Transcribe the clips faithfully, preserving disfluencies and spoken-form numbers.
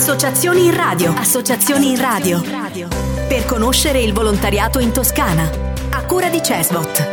Associazioni in radio. Associazioni in radio. Per conoscere il volontariato in Toscana. A cura di Cesbot.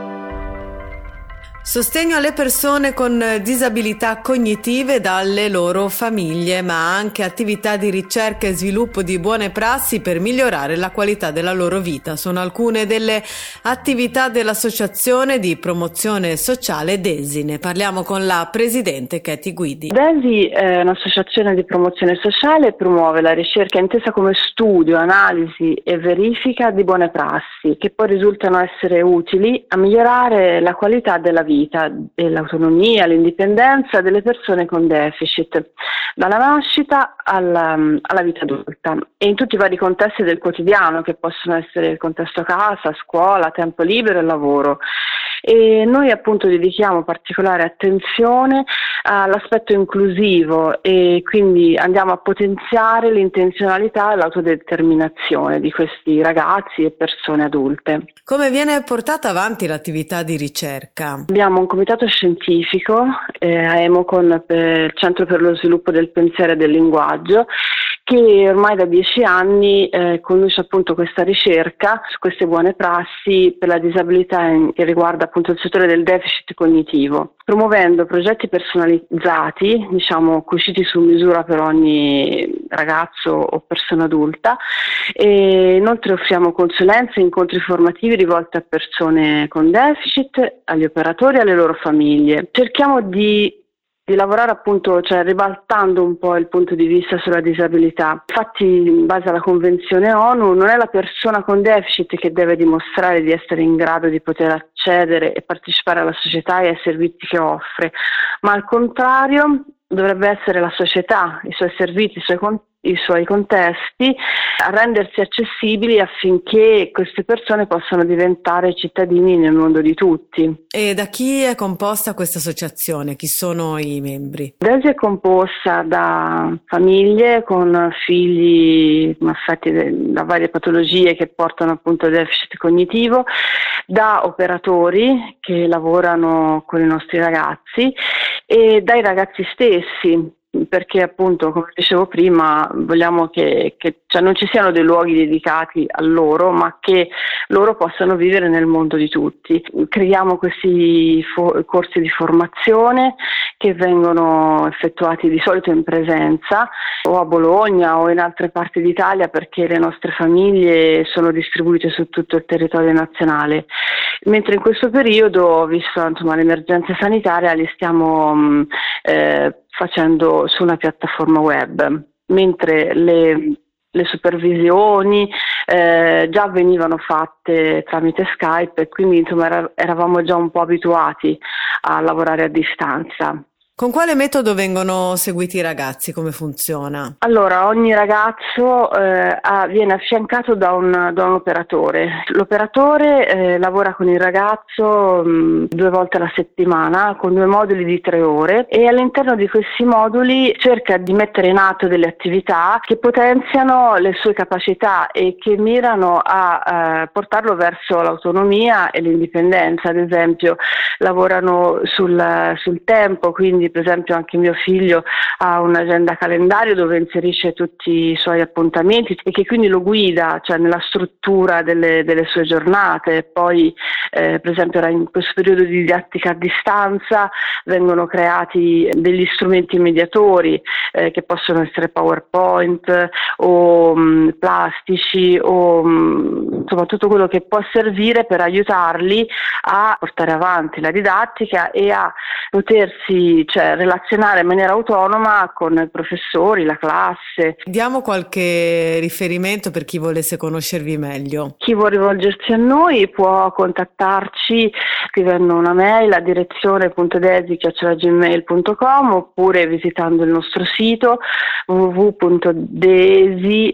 Sostegno alle persone con disabilità cognitive dalle loro famiglie, ma anche attività di ricerca e sviluppo di buone prassi per migliorare la qualità della loro vita. Sono alcune delle attività dell'Associazione di Promozione Sociale DESI. Ne parliamo con la presidente Katie Guidi. DESI è un'associazione di promozione sociale e promuove la ricerca intesa come studio, analisi e verifica di buone prassi che poi risultano essere utili a migliorare la qualità della vita e l'autonomia, l'indipendenza delle persone con deficit, dalla nascita alla, alla vita adulta e in tutti i vari contesti del quotidiano, che possono essere il contesto casa, scuola, tempo libero e lavoro. E noi appunto dedichiamo particolare attenzione all'aspetto inclusivo e quindi andiamo a potenziare l'intenzionalità e l'autodeterminazione di questi ragazzi e persone adulte. Come viene portata avanti l'attività di ricerca? Abbiamo un comitato scientifico eh, a Emocon, per il Centro per lo Sviluppo del Pensiero e del Linguaggio, che ormai da dieci anni eh, conduce appunto questa ricerca su queste buone prassi per la disabilità in, che riguarda appunto il settore del deficit cognitivo, promuovendo progetti personalizzati, diciamo cuciti su misura per ogni ragazzo o persona adulta, e inoltre offriamo consulenze e incontri formativi rivolti a persone con deficit, agli operatori e alle loro famiglie. Cerchiamo di di lavorare appunto, cioè ribaltando un po' il punto di vista sulla disabilità. Infatti, in base alla Convenzione ONU, non è la persona con deficit che deve dimostrare di essere in grado di poter accedere e partecipare alla società e ai servizi che offre, ma al contrario dovrebbe essere la società, i suoi servizi, i suoi contesti, i suoi contesti a rendersi accessibili affinché queste persone possano diventare cittadini nel mondo di tutti. E da chi è composta questa associazione? Chi sono i membri? DESI è composta da famiglie con figli affetti da varie patologie che portano appunto deficit cognitivo, da operatori che lavorano con i nostri ragazzi e dai ragazzi stessi, perché appunto, come dicevo prima, vogliamo che, che cioè non ci siano dei luoghi dedicati a loro, ma che loro possano vivere nel mondo di tutti. Creiamo questi fo- corsi di formazione che vengono effettuati di solito in presenza o a Bologna o in altre parti d'Italia, perché le nostre famiglie sono distribuite su tutto il territorio nazionale. Mentre in questo periodo, visto insomma l'emergenza sanitaria, li stiamo mh, eh, facendo su una piattaforma web, mentre le, le supervisioni eh, già venivano fatte tramite Skype e quindi insomma era, eravamo già un po' abituati a lavorare a distanza. Con quale metodo vengono seguiti i ragazzi? Come funziona? Allora, ogni ragazzo eh, ha, viene affiancato da un, da un operatore. L'operatore eh, lavora con il ragazzo mh, due volte alla settimana con due moduli di tre ore e all'interno di questi moduli cerca di mettere in atto delle attività che potenziano le sue capacità e che mirano a eh, portarlo verso l'autonomia e l'indipendenza. Ad esempio, lavorano sul, sul tempo, quindi per esempio anche mio figlio ha un'agenda calendario dove inserisce tutti i suoi appuntamenti e che quindi lo guida, cioè nella struttura delle, delle sue giornate. Poi eh, per esempio in questo periodo di didattica a distanza vengono creati degli strumenti mediatori eh, che possono essere PowerPoint o mh, plastici o mh, insomma tutto quello che può servire per aiutarli a portare avanti la didattica e a potersi cioè, relazionare in maniera autonoma con i professori, la classe. Diamo qualche riferimento per chi volesse conoscervi meglio. Chi vuole rivolgersi a noi può contattarci scrivendo una mail a direzione punto desi chiocciola gmail punto com oppure visitando il nostro sito w w w punto desi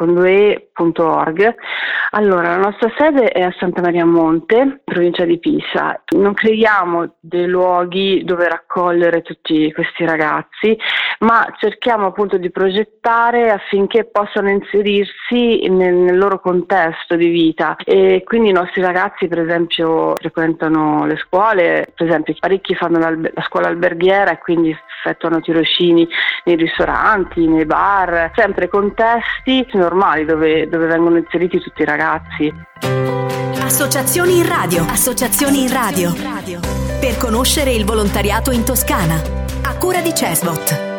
punto org. Allora, la nostra sede è a Santa Maria Monte, provincia di Pisa. Non creiamo dei luoghi dove raccogliere accogliere tutti questi ragazzi, ma cerchiamo appunto di progettare affinché possano inserirsi nel, nel loro contesto di vita, e quindi i nostri ragazzi per esempio frequentano le scuole, per esempio parecchi fanno la, la scuola alberghiera e quindi effettuano tirocini nei ristoranti, nei bar, sempre contesti normali dove, dove vengono inseriti tutti i ragazzi. Associazioni in radio, associazioni in radio, per conoscere il volontariato in Toscana, a cura di Cesbot.